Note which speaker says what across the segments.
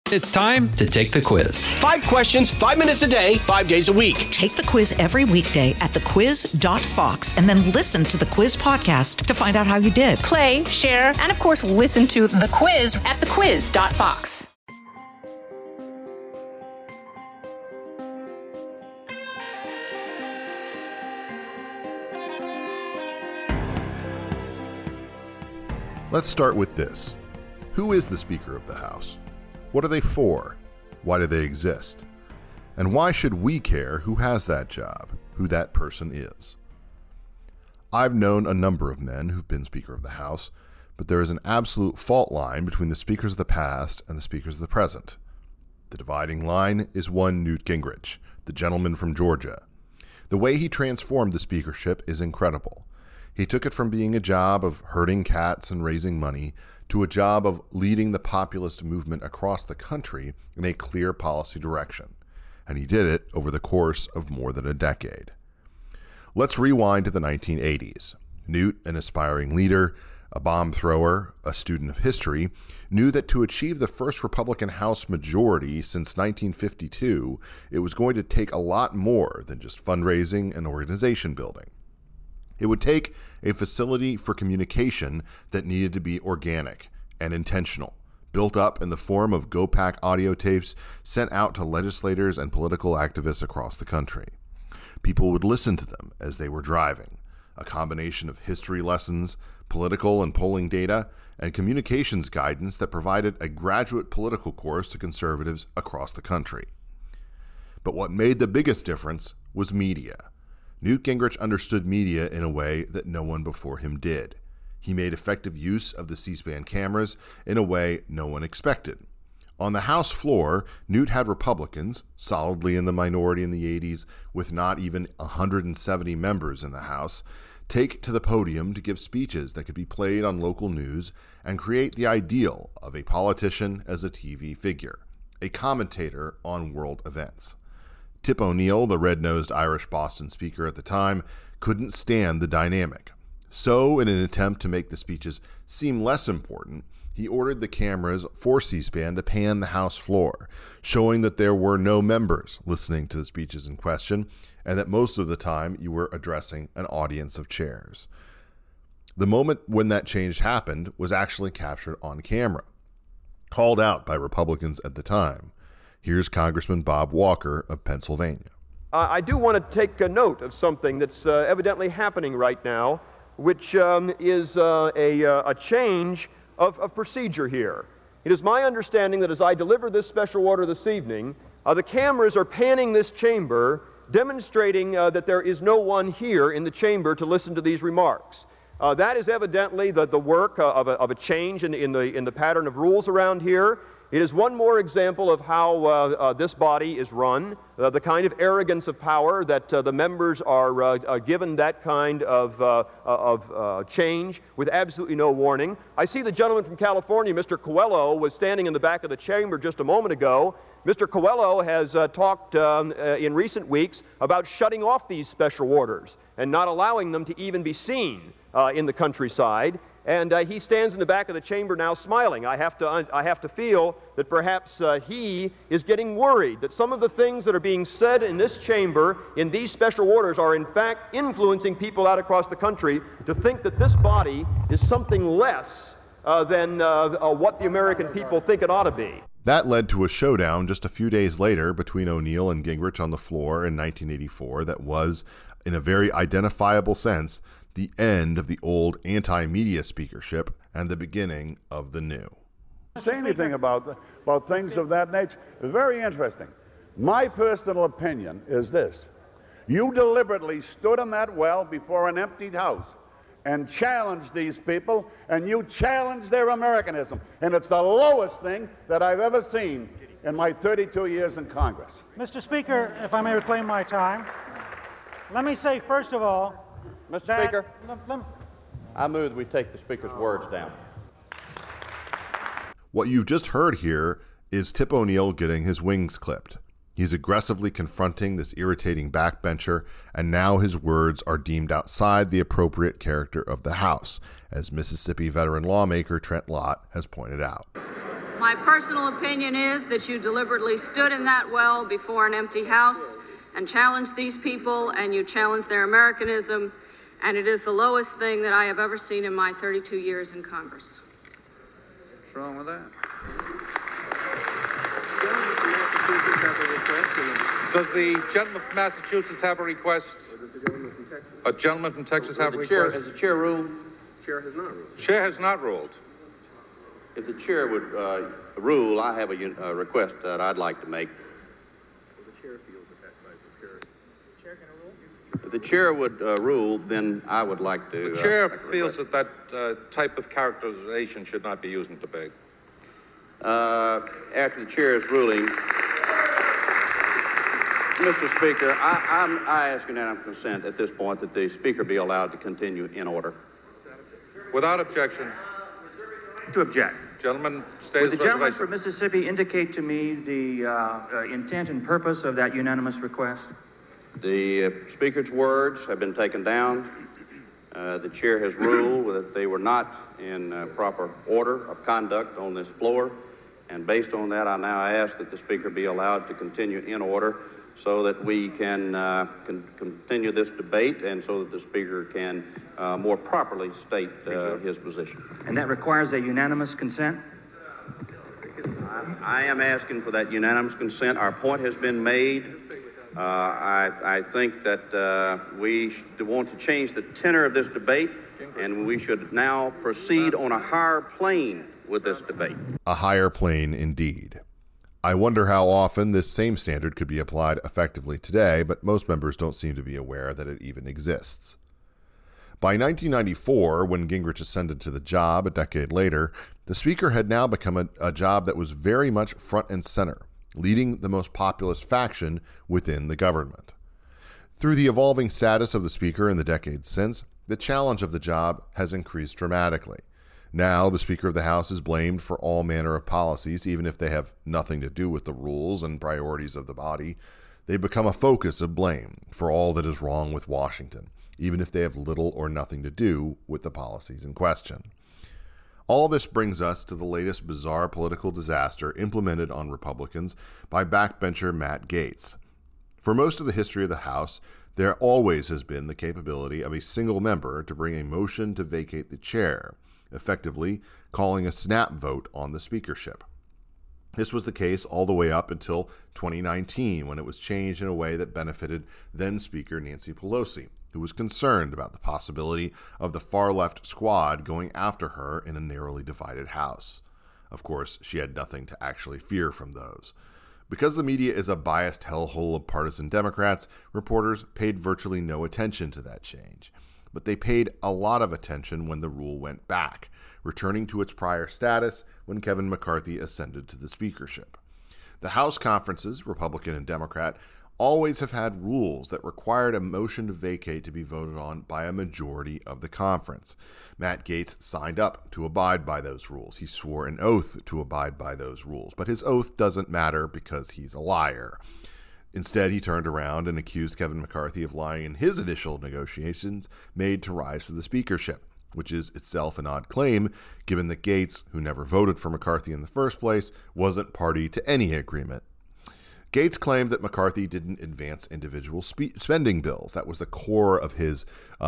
Speaker 1: It's time to take the quiz.
Speaker 2: 5 questions, 5 minutes a day, 5 days a week.
Speaker 3: Take the quiz every weekday at thequiz.fox and then listen to the quiz podcast to find out how you did.
Speaker 4: Play, share, and of course, listen to the quiz at thequiz.fox.
Speaker 5: Let's start with this. Who is the Speaker of the House? What are they for? Why do they exist? And why should we care who has that job, who that person is? I've known a number of men who've been Speaker of the House, but there is an absolute fault line between the speakers of the past and the speakers of the present. The dividing line is one Newt Gingrich, the gentleman from Georgia. The way he transformed the speakership is incredible. He took it from being a job of herding cats and raising money to a job of leading the populist movement across the country in a clear policy direction. And he did it over the course of more than a decade. Let's rewind to the 1980s. Newt, an aspiring leader, a bomb thrower, a student of history, knew that to achieve the first Republican House majority since 1952, it was going to take a lot more than just fundraising and organization building. It would take a facility for communication that needed to be organic and intentional, built up in the form of GoPack audio tapes sent out to legislators and political activists across the country. People would listen to them as they were driving, a combination of history lessons, political and polling data, and communications guidance that provided a graduate political course to conservatives across the country. But what made the biggest difference was media. Newt Gingrich understood media in a way that no one before him did. He made effective use of the C-SPAN cameras in a way no one expected. On the House floor, Newt had Republicans, solidly in the minority in the 80s, with not even 170 members in the House, take to the podium to give speeches that could be played on local news and create the ideal of a politician as a TV figure, a commentator on world events. Tip O'Neill, the red-nosed Irish Boston speaker at the time, couldn't stand the dynamic. So, in an attempt to make the speeches seem less important, he ordered the cameras for C-SPAN to pan the House floor, showing that there were no members listening to the speeches in question, and that most of the time you were addressing an audience of chairs. The moment when that change happened was actually captured on camera, called out by Republicans at the time. Here's Congressman Bob Walker of Pennsylvania.
Speaker 6: I do want to take a note of something that's evidently happening right now, which is a change of procedure here. It is my understanding that as I deliver this special order this evening, the cameras are panning this chamber, demonstrating that there is no one here in the chamber to listen to these remarks. That is evidently the work of a change in the pattern of rules around here. It is one more example of how this body is run, the kind of arrogance of power that the members are given that kind of change with absolutely no warning. I see the gentleman from California, Mr. Coelho, was standing in the back of the chamber just a moment ago. Mr. Coelho has talked in recent weeks about shutting off these special orders and not allowing them to even be seen in the countryside. And he stands in the back of the chamber now smiling. I have to feel that perhaps he is getting worried that some of the things that are being said in this chamber in these special orders are in fact influencing people out across the country to think that this body is something less than what the American people think it ought to be.
Speaker 5: That led to a showdown just a few days later between O'Neill and Gingrich on the floor in 1984 that was, in a very identifiable sense, the end of the old anti-media speakership and the beginning of the new.
Speaker 7: Say anything about things of that nature. It's very interesting. My personal opinion is this. You deliberately stood in that well before an emptied house and challenged these people, and you challenged their Americanism. And it's the lowest thing that I've ever seen in my 32 years in Congress.
Speaker 8: Mr. Speaker, if I may reclaim my time, let me say, first of all,
Speaker 9: Mr. Speaker, I move that we take the Speaker's words down.
Speaker 5: What you've just heard here is Tip O'Neill getting his wings clipped. He's aggressively confronting this irritating backbencher, and now his words are deemed outside the appropriate character of the House, as Mississippi veteran lawmaker Trent Lott has pointed out.
Speaker 10: My personal opinion is that you deliberately stood in that well before an empty house and challenged these people, and you challenged their Americanism, and it is the lowest thing that I have ever seen in my 32 years in Congress.
Speaker 11: What's wrong with that? Does the gentleman from Massachusetts have a request? A gentleman from Texas have a request?
Speaker 9: Has the chair ruled?
Speaker 11: Chair has not ruled. Chair has not ruled.
Speaker 9: If the chair would rule, I have a request that I'd like to make. If the chair would rule, then I would like to...
Speaker 11: The chair feels that type of characterization should not be used in debate.
Speaker 9: After the chair's ruling, Mr. Speaker, I ask unanimous consent at this point that the Speaker be allowed to continue in order.
Speaker 11: Without objection.
Speaker 12: To object.
Speaker 11: Gentleman, state
Speaker 12: Would
Speaker 11: his
Speaker 12: the gentleman
Speaker 11: reservation.
Speaker 12: from Mississippi indicate to me the intent and purpose of that unanimous request?
Speaker 9: The Speaker's words have been taken down. The chair has ruled that they were not in proper order of conduct on this floor, and based on that, I now ask that the Speaker be allowed to continue in order so that we can continue this debate and so that the Speaker can more properly state his position.
Speaker 12: And that requires a unanimous consent?
Speaker 9: I am asking for that unanimous consent. Our point has been made. I think that we want to change the tenor of this debate, and we should now proceed on a higher plane with this debate.
Speaker 5: A higher plane indeed. I wonder how often this same standard could be applied effectively today, but most members don't seem to be aware that it even exists. By 1994, when Gingrich ascended to the job a decade later, the Speaker had now become a job that was very much front and center, leading the most populist faction within the government. Through the evolving status of the Speaker in the decades since, the challenge of the job has increased dramatically. Now, the Speaker of the House is blamed for all manner of policies, even if they have nothing to do with the rules and priorities of the body. They become a focus of blame for all that is wrong with Washington, even if they have little or nothing to do with the policies in question. All this brings us to the latest bizarre political disaster implemented on Republicans by backbencher Matt Gaetz. For most of the history of the House, there always has been the capability of a single member to bring a motion to vacate the chair, effectively calling a snap vote on the speakership. This was the case all the way up until 2019, when it was changed in a way that benefited then Speaker Nancy Pelosi, who was concerned about the possibility of the far-left squad going after her in a narrowly divided House. Of course, she had nothing to actually fear from those. Because the media is a biased hellhole of partisan Democrats, reporters paid virtually no attention to that change. But they paid a lot of attention when the rule went back, returning to its prior status when Kevin McCarthy ascended to the speakership. The House conferences, Republican and Democrat, always have had rules that required a motion to vacate to be voted on by a majority of the conference. Matt Gaetz signed up to abide by those rules. He swore an oath to abide by those rules, but his oath doesn't matter because he's a liar. Instead, he turned around and accused Kevin McCarthy of lying in his initial negotiations made to rise to the speakership, which is itself an odd claim, given that Gaetz, who never voted for McCarthy in the first place, wasn't party to any agreement. Gaetz claimed that McCarthy didn't advance individual spending bills. That was the core of his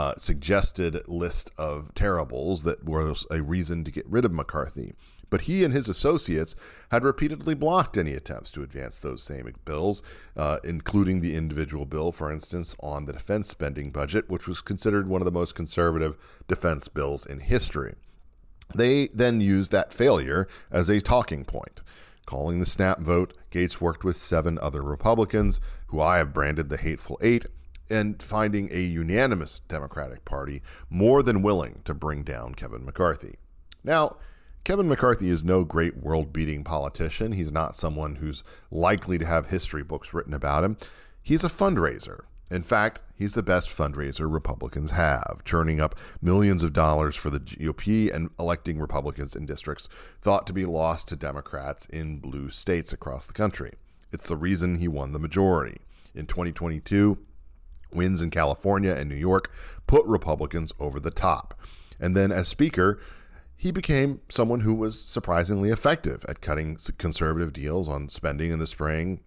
Speaker 5: suggested list of terribles that was a reason to get rid of McCarthy. But he and his associates had repeatedly blocked any attempts to advance those same bills, including the individual bill, for instance, on the defense spending budget, which was considered one of the most conservative defense bills in history. They then used that failure as a talking point. Calling the snap vote, Gaetz worked with 7 other Republicans, who I have branded the Hateful Eight, and finding a unanimous Democratic Party more than willing to bring down Kevin McCarthy. Now, Kevin McCarthy is no great world-beating politician. He's not someone who's likely to have history books written about him. He's a fundraiser. In fact, he's the best fundraiser Republicans have, churning up millions of dollars for the GOP and electing Republicans in districts thought to be lost to Democrats in blue states across the country. It's the reason he won the majority. In 2022, wins in California and New York put Republicans over the top. And then as Speaker, he became someone who was surprisingly effective at cutting conservative deals on spending in the spring,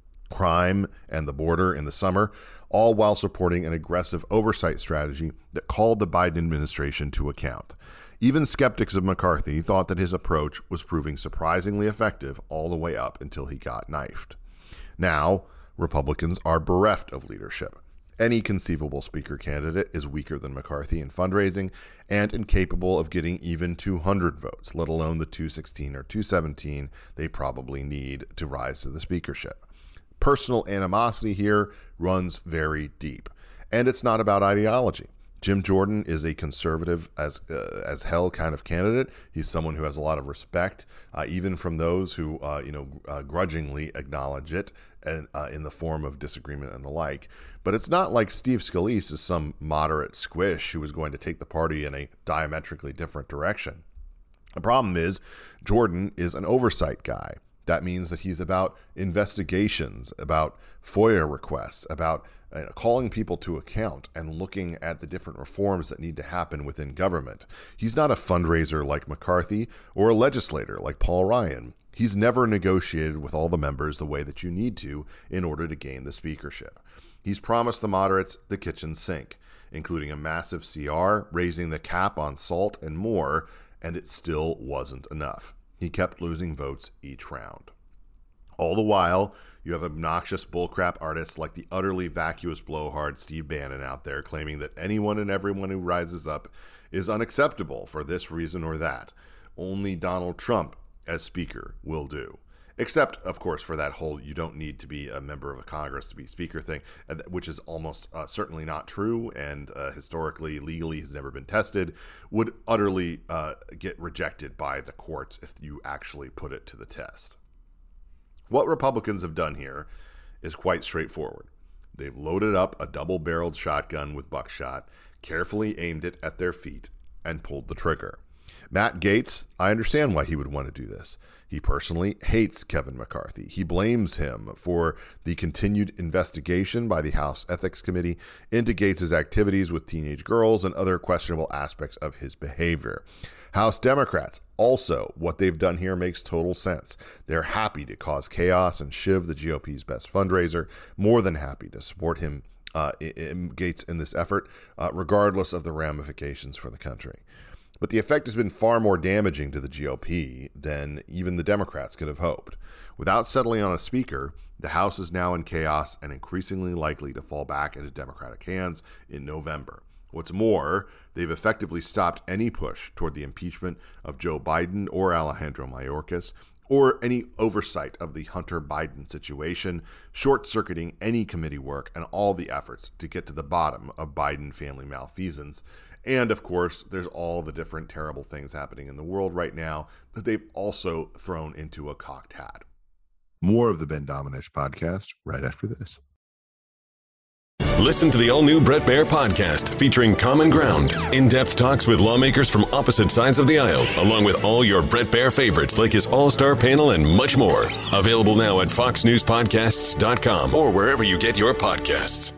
Speaker 5: crime, and the border in the summer, all while supporting an aggressive oversight strategy that called the Biden administration to account. Even skeptics of McCarthy thought that his approach was proving surprisingly effective all the way up until he got knifed. Now, Republicans are bereft of leadership. Any conceivable speaker candidate is weaker than McCarthy in fundraising and incapable of getting even 200 votes, let alone the 216 or 217 they probably need to rise to the speakership. Personal animosity here runs very deep, and it's not about ideology. Jim Jordan is a conservative as hell kind of candidate. He's someone who has a lot of respect, even from those who grudgingly acknowledge it and in the form of disagreement and the like. But it's not like Steve Scalise is some moderate squish who is going to take the party in a diametrically different direction. The problem is Jordan is an oversight guy. That means that he's about investigations, about FOIA requests, about calling people to account and looking at the different reforms that need to happen within government. He's not a fundraiser like McCarthy or a legislator like Paul Ryan. He's never negotiated with all the members the way that you need to in order to gain the speakership. He's promised the moderates the kitchen sink, including a massive CR, raising the cap on salt, and more, and it still wasn't enough. He kept losing votes each round. All the while, you have obnoxious bullcrap artists like the utterly vacuous blowhard Steve Bannon out there claiming that anyone and everyone who rises up is unacceptable for this reason or that. Only Donald Trump as speaker will do. Except, of course, for that whole you don't need to be a member of a Congress to be speaker thing, which is almost certainly not true and historically, legally has never been tested, would utterly get rejected by the courts if you actually put it to the test. What Republicans have done here is quite straightforward. They've loaded up a double-barreled shotgun with buckshot, carefully aimed it at their feet, and pulled the trigger. Matt Gaetz, I understand why he would want to do this. He personally hates Kevin McCarthy. He blames him for the continued investigation by the House Ethics Committee into Gaetz's activities with teenage girls and other questionable aspects of his behavior. House Democrats, also, what they've done here makes total sense. They're happy to cause chaos and shiv the GOP's best fundraiser, more than happy to support him, Gaetz, in this effort, regardless of the ramifications for the country. But the effect has been far more damaging to the GOP than even the Democrats could have hoped. Without settling on a speaker, the House is now in chaos and increasingly likely to fall back into Democratic hands in November. What's more, they've effectively stopped any push toward the impeachment of Joe Biden or Alejandro Mayorkas, or any oversight of the Hunter Biden situation, short-circuiting any committee work and all the efforts to get to the bottom of Biden family malfeasance. And of course, there's all the different terrible things happening in the world right now that they've also thrown into a cocked hat. More of the Ben Domenech podcast right after this.
Speaker 13: Listen to the all-new Bret Baier podcast featuring Common Ground, in-depth talks with lawmakers from opposite sides of the aisle, along with all your Bret Baier favorites like his all-star panel and much more. Available now at foxnewspodcasts.com or wherever you get your podcasts.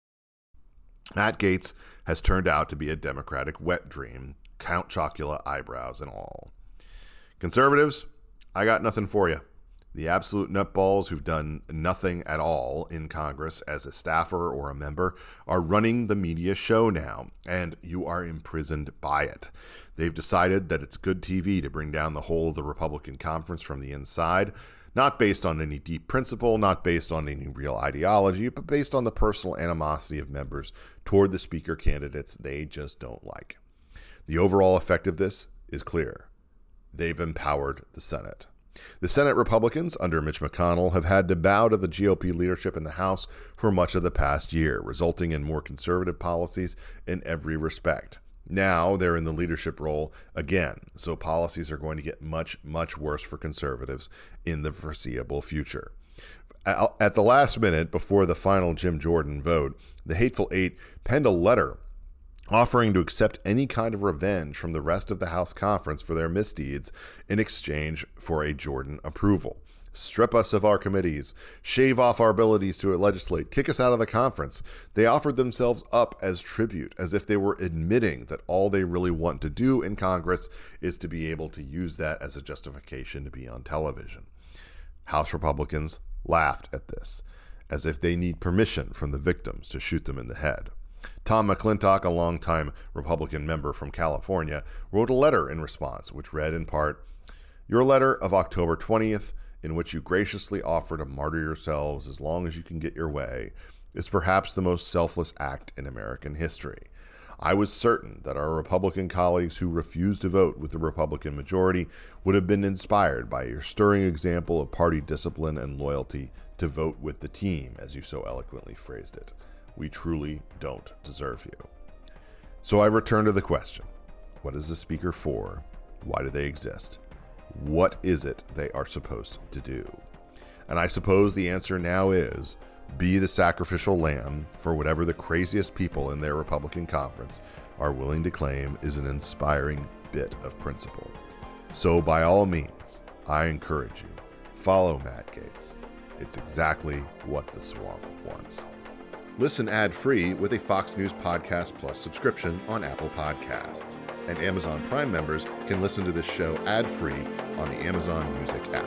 Speaker 5: Matt Gaetz has turned out to be a Democratic wet dream, Count Chocula eyebrows and all. Conservatives, I got nothing for you. The absolute nutballs who've done nothing at all in Congress as a staffer or a member are running the media show now, and you are imprisoned by it. They've decided that it's good TV to bring down the whole of the Republican conference from the inside, not based on any deep principle, not based on any real ideology, but based on the personal animosity of members toward the speaker candidates they just don't like. The overall effect of this is clear. They've empowered the Senate. The Senate Republicans under Mitch McConnell have had to bow to the GOP leadership in the House for much of the past year, resulting in more conservative policies in every respect. Now they're in the leadership role again, so policies are going to get much, much worse for conservatives in the foreseeable future. At the last minute, before the final Jim Jordan vote, the Hateful Eight penned a letter offering to accept any kind of revenge from the rest of the House conference for their misdeeds in exchange for a Jordan approval. strip us of our committees, shave off our abilities to legislate, kick us out of the conference. They offered themselves up as tribute, as if they were admitting that all they really want to do in Congress is to be able to use that as a justification to be on television. House Republicans laughed at this, as if they need permission from the victims to shoot them in the head. Tom McClintock, a longtime Republican member from California, wrote a letter in response, which read in part, "Your letter of October 20th, in which you graciously offer to martyr yourselves as long as you can get your way, is perhaps the most selfless act in American history. I was certain that our Republican colleagues who refused to vote with the Republican majority would have been inspired by your stirring example of party discipline and loyalty to vote with the team, as you so eloquently phrased it. We truly don't deserve you." So I return to the question, what is the Speaker for? Why do they exist? What is it they are supposed to do? And I suppose the answer now is be the sacrificial lamb for whatever the craziest people in their Republican conference are willing to claim is an inspiring bit of principle. So by all means, I encourage you, follow Matt Gaetz. It's exactly what the swamp wants. Listen ad-free with a Fox News Podcast Plus subscription on Apple Podcasts. And Amazon Prime members can listen to this show ad-free on the Amazon Music app.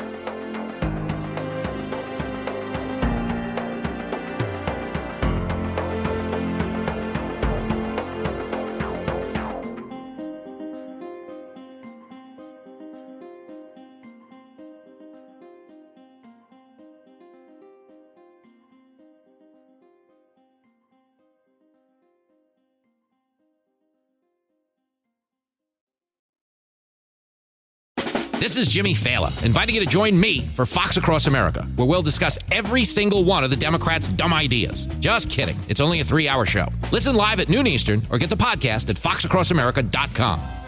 Speaker 14: This is Jimmy Fallon, inviting you to join me for Fox Across America, where we'll discuss every single one of the Democrats' dumb ideas. Just kidding. It's only a 3-hour show. Listen live at noon Eastern or get the podcast at foxacrossamerica.com.